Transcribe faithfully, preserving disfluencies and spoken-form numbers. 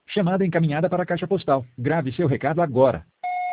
Chamada encaminhada para a caixa postal. Grave seu recado agora.